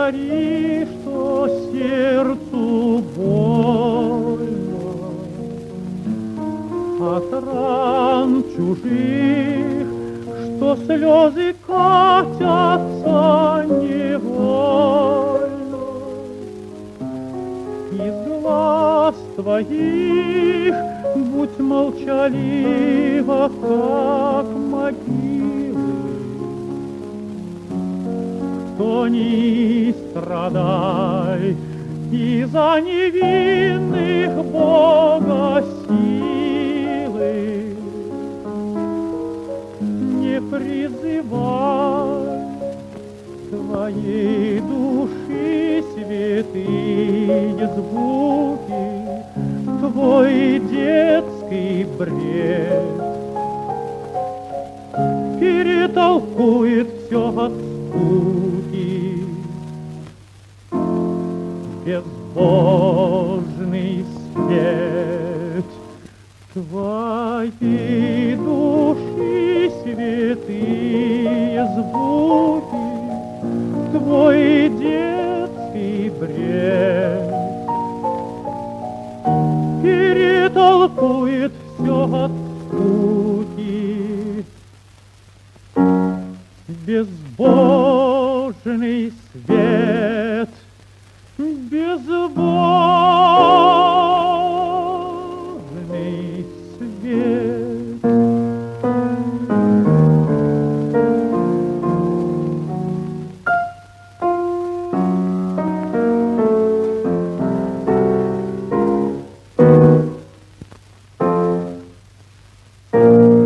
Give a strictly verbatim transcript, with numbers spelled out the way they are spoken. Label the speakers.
Speaker 1: говори, что сердцу больно от ран чужих, что слезы катятся невольно из глаз твоих. Будь молчалива, как могилы, кто не страдай из-за невинных Бога силы. Не призывай твоей души святые звуки, твой детский бред перетолкует все от скуки. Безбожный свет твоей души святые звуки, твой детский бред перетолкует все от скуки. Безбожный свет, безбожный свет. Thank you.